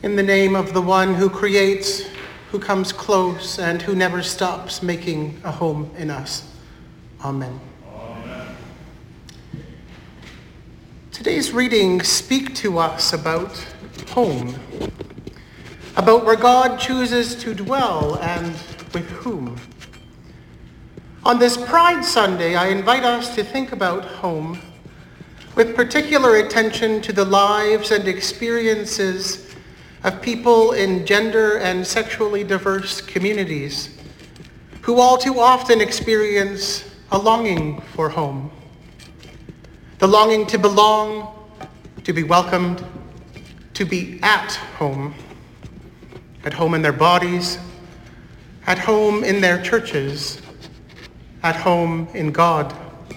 In the name of the one who creates, who comes close, and who never stops making a home in us. Amen. Amen. Today's readings speak to us about home, about where God chooses to dwell and with whom. On this Pride Sunday, I invite us to think about home with particular attention to the lives and experiences of people in gender and sexually diverse communities who all too often experience a longing for home. The longing to belong, to be welcomed, to be at home in their bodies, at home in their churches, at home in God.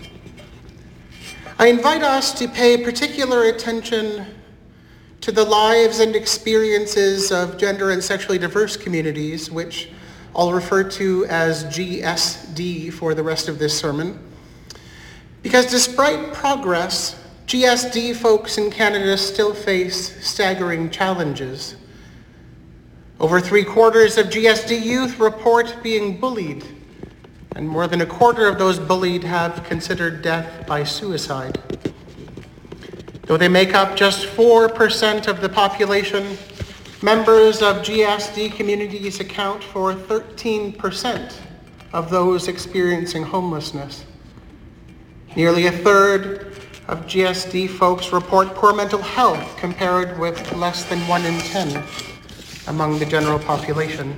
I invite us to pay particular attention to the lives and experiences of gender and sexually diverse communities, which I'll refer to as GSD for the rest of this sermon. Because despite progress, GSD folks in Canada still face staggering challenges. Over 3/4 of GSD youth report being bullied, and more than 1/4 of those bullied have considered death by suicide. Though they make up just 4% of the population, members of GSD communities account for 13% of those experiencing homelessness. Nearly 1/3 of GSD folks report poor mental health, compared with less than 1 in 10 among the general population.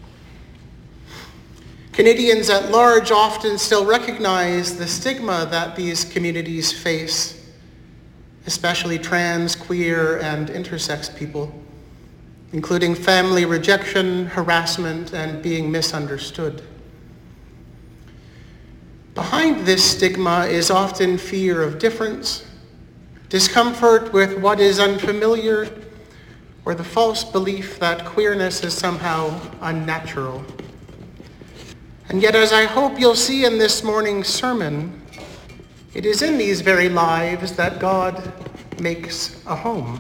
Canadians at large often still recognize the stigma that these communities face, especially trans, queer, and intersex people, including family rejection, harassment, and being misunderstood. Behind this stigma is often fear of difference, discomfort with what is unfamiliar, or the false belief that queerness is somehow unnatural. And yet, as I hope you'll see in this morning's sermon, it is in these very lives that God makes a home.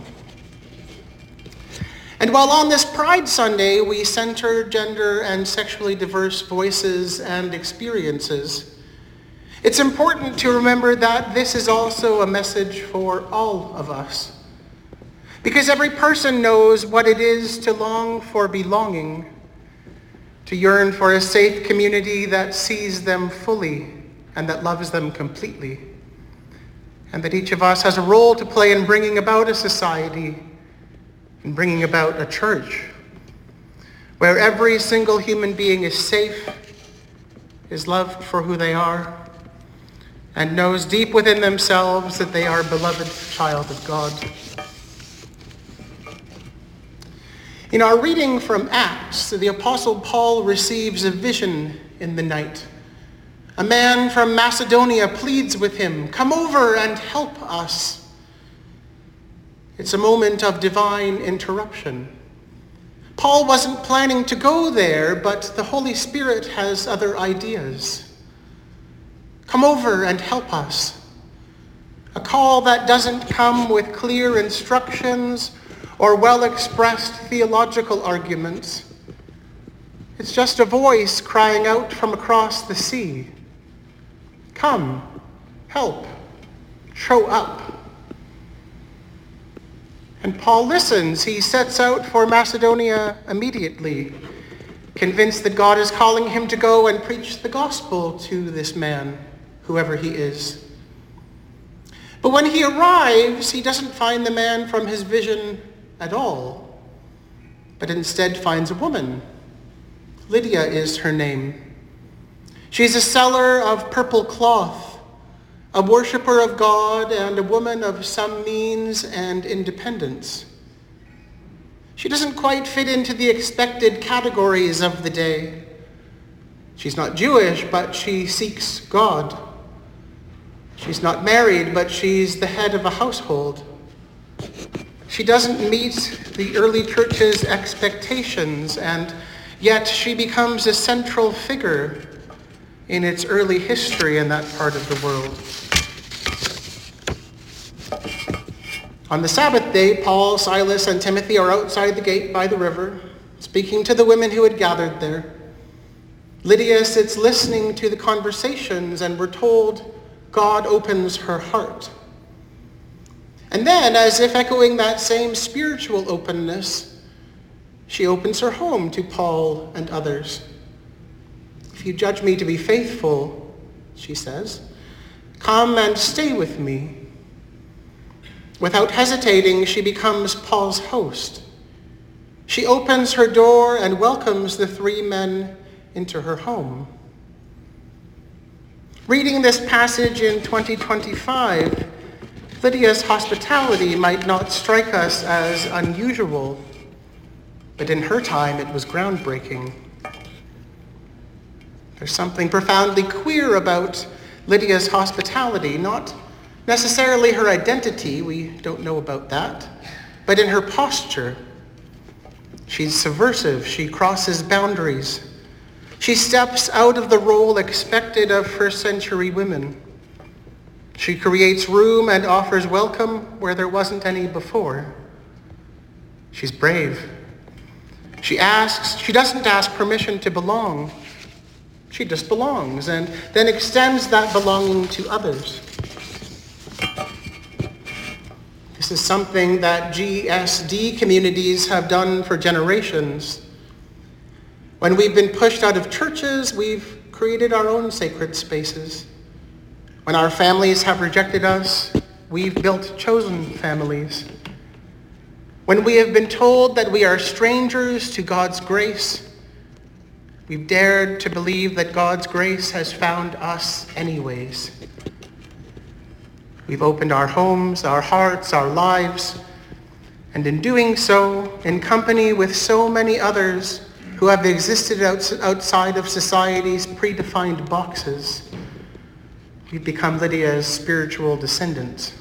And while on this Pride Sunday we center gender and sexually diverse voices and experiences, it's important to remember that this is also a message for all of us. Because every person knows what it is to long for belonging, to yearn for a safe community that sees them fully and that loves them completely. And that each of us has a role to play in bringing about a society, in bringing about a church, where every single human being is safe, is loved for who they are, and knows deep within themselves that they are a beloved child of God. In our reading from Acts, the Apostle Paul receives a vision in the night. A man from Macedonia pleads with him, "Come over and help us." It's a moment of divine interruption. Paul wasn't planning to go there, but the Holy Spirit has other ideas. Come over and help us. A call that doesn't come with clear instructions or well-expressed theological arguments. It's just a voice crying out from across the sea. Come, help, show up. And Paul listens. He sets out for Macedonia immediately, convinced that God is calling him to go and preach the gospel to this man, whoever he is. But when he arrives, he doesn't find the man from his vision at all, but instead finds a woman. Lydia is her name. She's a seller of purple cloth, a worshiper of God, and a woman of some means and independence. She doesn't quite fit into the expected categories of the day. She's not Jewish, but she seeks God. She's not married, but she's the head of a household. She doesn't meet the early church's expectations, and yet she becomes a central figure in its early history in that part of the world. On the Sabbath day, Paul, Silas, and Timothy are outside the gate by the river, speaking to the women who had gathered there. Lydia sits listening to the conversations, and we're told God opens her heart. And then, as if echoing that same spiritual openness, she opens her home to Paul and others. "If you judge me to be faithful," she says, "come and stay with me." Without hesitating, she becomes Paul's host. She opens her door and welcomes the three men into her home. Reading this passage in 2025, Lydia's hospitality might not strike us as unusual, but in her time it was groundbreaking. There's something profoundly queer about Lydia's hospitality, not necessarily her identity, we don't know about that, but in her posture. She's subversive, she crosses boundaries. She steps out of the role expected of first-century women. She creates room and offers welcome where there wasn't any before. She's brave. She doesn't ask permission to belong. She just belongs and then extends that belonging to others. This is something that GSD communities have done for generations. When we've been pushed out of churches, we've created our own sacred spaces. When our families have rejected us, we've built chosen families. When we have been told that we are strangers to God's grace, we've dared to believe that God's grace has found us anyways. We've opened our homes, our hearts, our lives, and in doing so, in company with so many others who have existed outside of society's predefined boxes, we've become Lydia's spiritual descendants.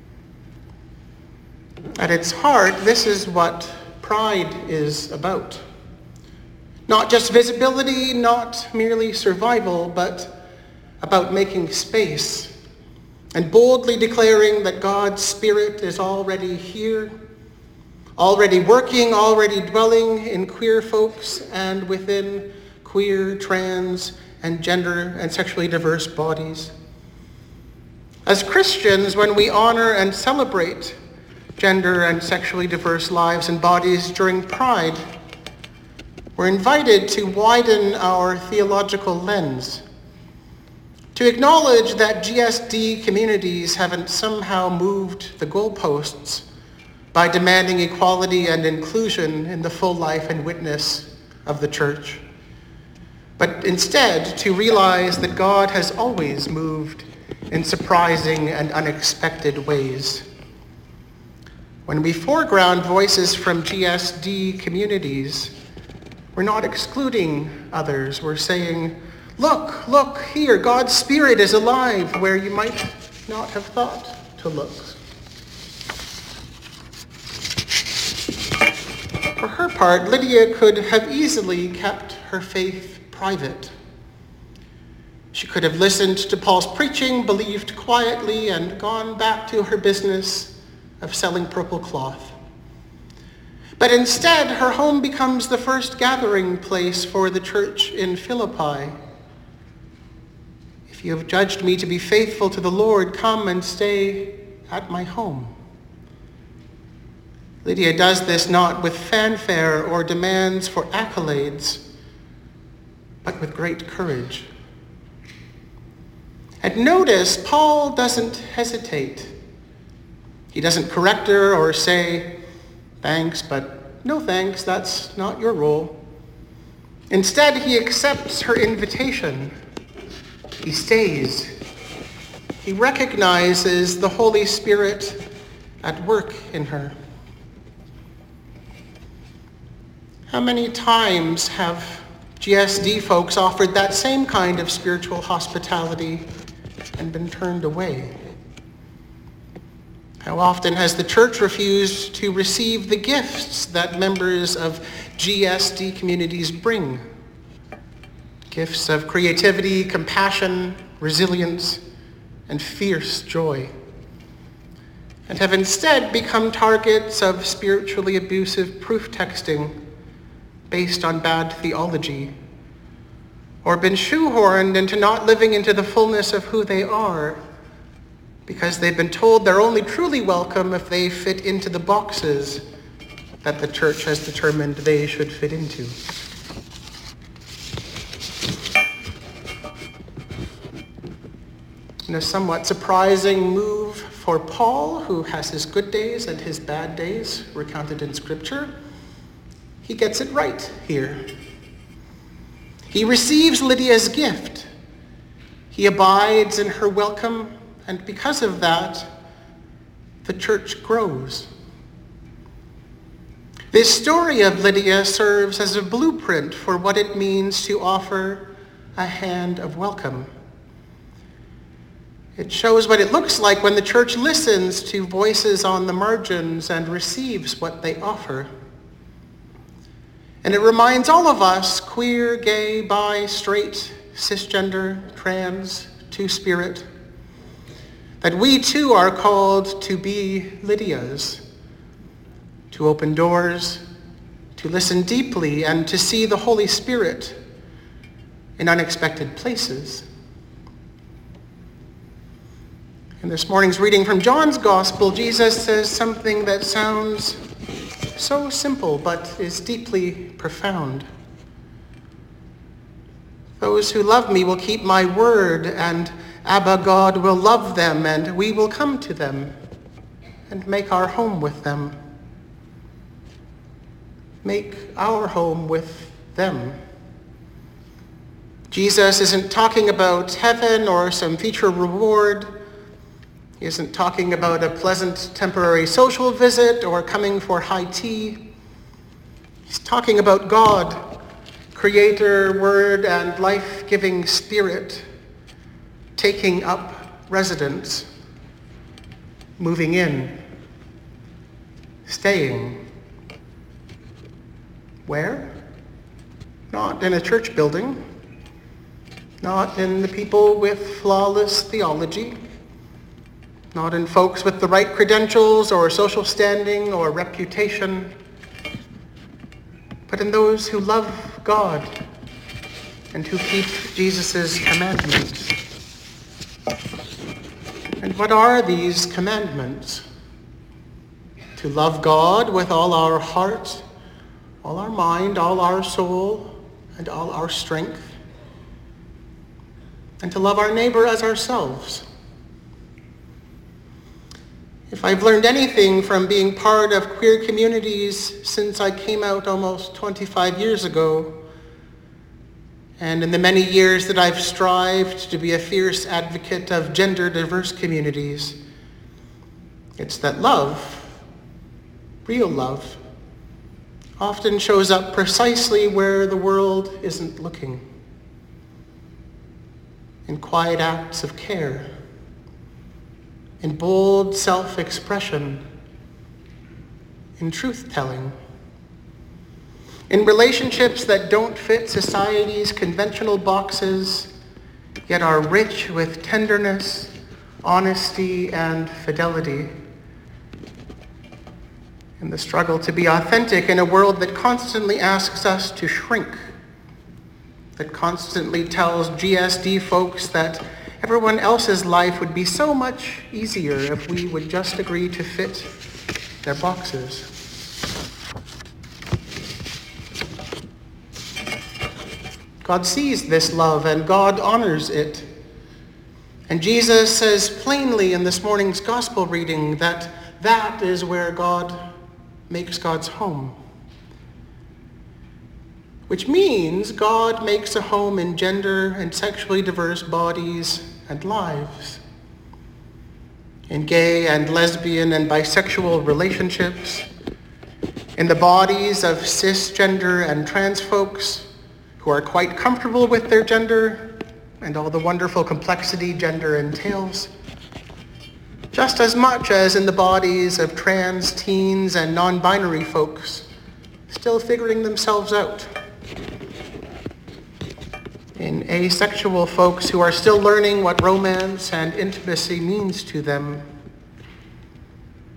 At its heart, this is what pride is about. Not just visibility, not merely survival, but about making space and boldly declaring that God's Spirit is already here, already working, already dwelling in queer folks and within queer, trans, and gender and sexually diverse bodies. As Christians, when we honor and celebrate gender and sexually diverse lives and bodies during Pride, we're invited to widen our theological lens, to acknowledge that GSD communities haven't somehow moved the goalposts by demanding equality and inclusion in the full life and witness of the church, but instead to realize that God has always moved in surprising and unexpected ways. When we foreground voices from GSD communities, we're not excluding others. We're saying, look here, God's Spirit is alive where you might not have thought to look. For her part, Lydia could have easily kept her faith private. She could have listened to Paul's preaching, believed quietly, and gone back to her business of selling purple cloth. But instead, her home becomes the first gathering place for the church in Philippi. "If you have judged me to be faithful to the Lord, come and stay at my home." Lydia does this not with fanfare or demands for accolades, but with great courage. And notice, Paul doesn't hesitate. He doesn't correct her or say, "Thanks, but no thanks, that's not your role." Instead, he accepts her invitation. He stays. He recognizes the Holy Spirit at work in her. How many times have GSD folks offered that same kind of spiritual hospitality and been turned away? How often has the church refused to receive the gifts that members of GSD communities bring? Gifts of creativity, compassion, resilience, and fierce joy. and have instead become targets of spiritually abusive proof texting based on bad theology, or been shoehorned into not living into the fullness of who they are because they've been told they're only truly welcome if they fit into the boxes that the church has determined they should fit into. In a somewhat surprising move for Paul, who has his good days and his bad days recounted in Scripture, he gets it right here. He receives Lydia's gift. He abides in her welcome, and because of that, the church grows. This story of Lydia serves as a blueprint for what it means to offer a hand of welcome. It shows what it looks like when the church listens to voices on the margins and receives what they offer. And it reminds all of us, queer, gay, bi, straight, cisgender, trans, two-spirit, that we too are called to be Lydias, to open doors, to listen deeply, and to see the Holy Spirit in unexpected places. In this morning's reading from John's Gospel, Jesus says something that sounds so simple but is deeply profound. Those who love me will keep my word, and Abba God will love them, and we will come to them and make our home with them. Make our home with them. Jesus isn't talking about heaven or some future reward. He isn't talking about a pleasant temporary social visit or coming for high tea. He's talking about God, Creator, Word, and life-giving Spirit, taking up residence, moving in, staying. Where? Not in a church building, not in the people with flawless theology, not in folks with the right credentials or social standing or reputation, but in those who love God and who keep Jesus' commandments. And what are these commandments? To love God with all our heart, all our mind, all our soul, and all our strength, and to love our neighbor as ourselves. If I've learned anything from being part of queer communities since I came out almost 25 years ago, and in the many years that I've strived to be a fierce advocate of gender-diverse communities, it's that love, real love, often shows up precisely where the world isn't looking, in quiet acts of care, in bold self-expression, in truth-telling, in relationships that don't fit society's conventional boxes, yet are rich with tenderness, honesty, and fidelity, in the struggle to be authentic in a world that constantly asks us to shrink, that constantly tells GSD folks that everyone else's life would be so much easier if we would just agree to fit their boxes. God sees this love and God honors it. And Jesus says plainly in this morning's gospel reading that that is where God makes God's home. Which means God makes a home in gender and sexually diverse bodies and lives, in gay and lesbian and bisexual relationships, in the bodies of cisgender and trans folks who are quite comfortable with their gender and all the wonderful complexity gender entails, just as much as in the bodies of trans teens and non-binary folks still figuring themselves out, in asexual folks who are still learning what romance and intimacy means to them,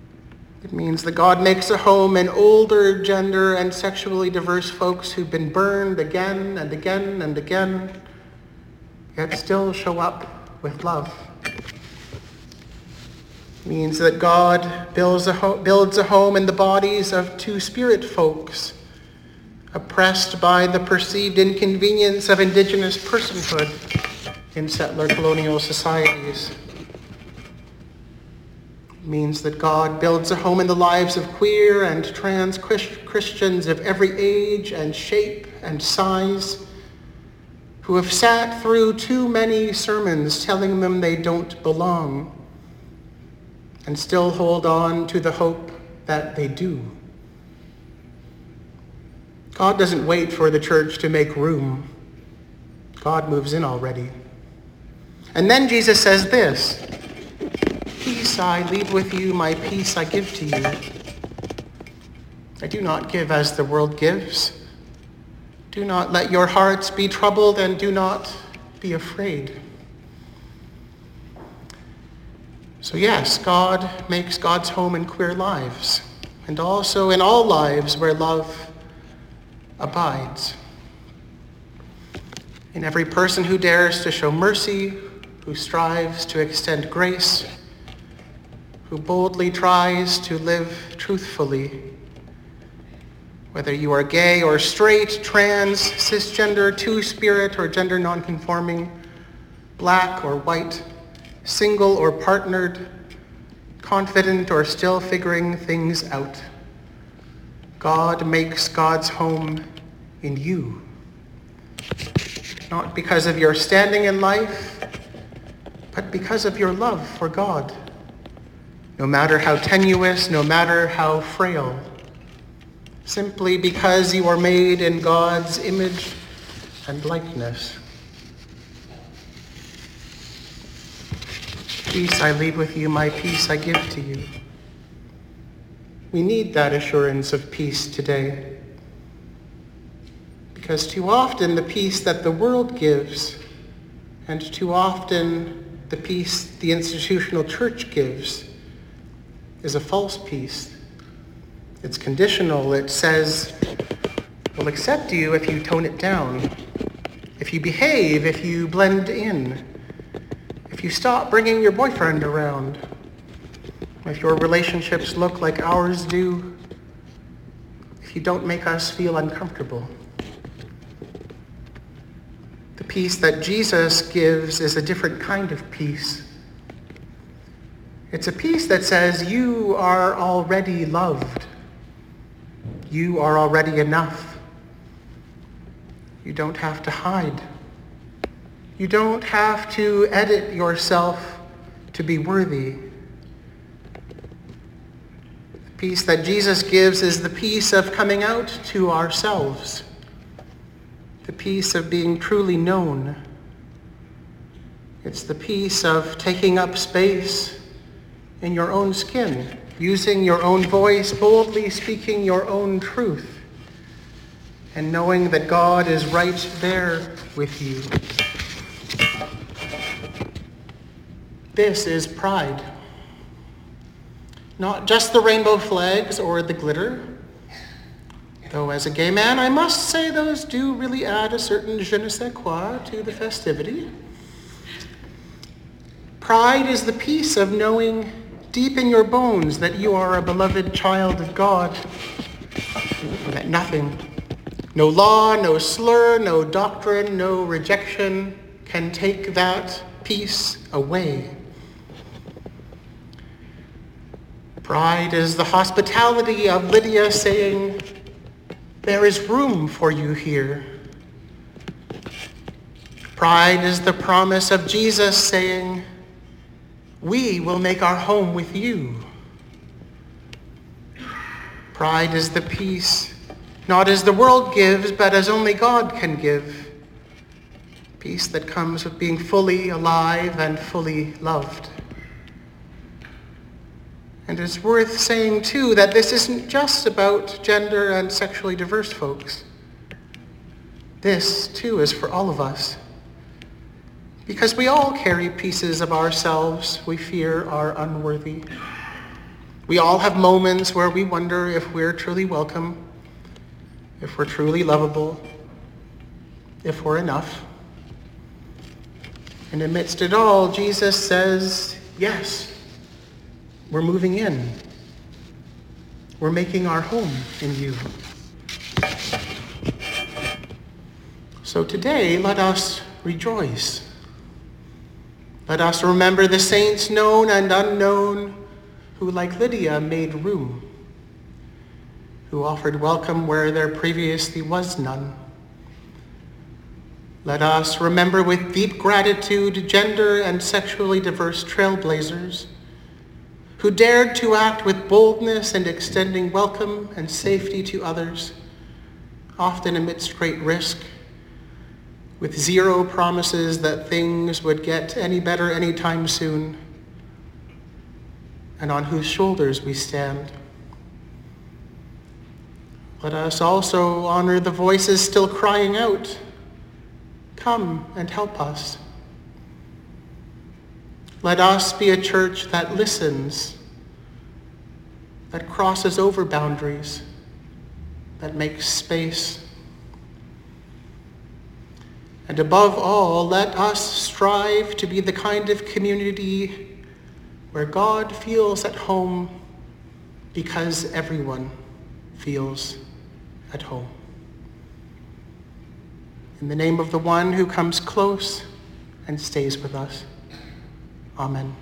It means that God makes a home in older, gender, and sexually diverse folks who've been burned again and again and again, yet still show up with love. It means that God builds a home in the bodies of two-spirit folks, oppressed by the perceived inconvenience of indigenous personhood in settler colonial societies. It means that God builds a home in the lives of queer and trans Christians of every age and shape and size who have sat through too many sermons telling them they don't belong and still hold on to the hope that they do. God doesn't wait for the church to make room. God moves in already. And then Jesus says this, "Peace I leave with you, my peace I give to you. I do not give as the world gives. Do not let your hearts be troubled and do not be afraid." So yes, God makes God's home in queer lives, and also in all lives where love abides. In every person who dares to show mercy, who strives to extend grace, who boldly tries to live truthfully. Whether you are gay or straight, trans, cisgender, two-spirit, or gender nonconforming, black or white, single or partnered, confident or still figuring things out, God makes God's home in you. Not because of your standing in life, but because of your love for God. No matter how tenuous, no matter how frail. Simply because you are made in God's image and likeness. Peace I leave with you, my peace I give to you. We need that assurance of peace today. Because too often the peace that the world gives, and too often the peace the institutional church gives, is a false peace. It's conditional. It says, we'll accept you if you tone it down, if you behave, if you blend in, if you stop bringing your boyfriend around, if your relationships look like ours do, if you don't make us feel uncomfortable. The peace that Jesus gives is a different kind of peace. It's a peace that says you are already loved. You are already enough. You don't have to hide. You don't have to edit yourself to be worthy. The peace that Jesus gives is the peace of coming out to ourselves. The peace of being truly known. It's the peace of taking up space in your own skin, using your own voice, boldly speaking your own truth, and knowing that God is right there with you. This is pride. Not just the rainbow flags or the glitter, though as a gay man, I must say those do really add a certain je ne sais quoi to the festivity. Pride is the peace of knowing deep in your bones that you are a beloved child of God, and that nothing, no law, no slur, no doctrine, no rejection can take that peace away. Pride is the hospitality of Lydia saying, "There is room for you here." Pride is the promise of Jesus saying, "We will make our home with you." Pride is the peace, not as the world gives, but as only God can give. Peace that comes with being fully alive and fully loved. And it's worth saying, too, that this isn't just about gender and sexually diverse folks. This, too, is for all of us. Because we all carry pieces of ourselves we fear are unworthy. We all have moments where we wonder if we're truly welcome, if we're truly lovable, if we're enough. And amidst it all, Jesus says, yes, we're moving in. We're making our home in you. So today, let us rejoice. Let us remember the saints known and unknown who, like Lydia, made room, who offered welcome where there previously was none. Let us remember with deep gratitude gender and sexually diverse trailblazers who dared to act with boldness and extending welcome and safety to others, often amidst great risk, with zero promises that things would get any better anytime soon, and on whose shoulders we stand. Let us also honor the voices still crying out, come and help us. Let us be a church that listens, that crosses over boundaries, that makes space. And above all, let us strive to be the kind of community where God feels at home because everyone feels at home. In the name of the one who comes close and stays with us. Amen.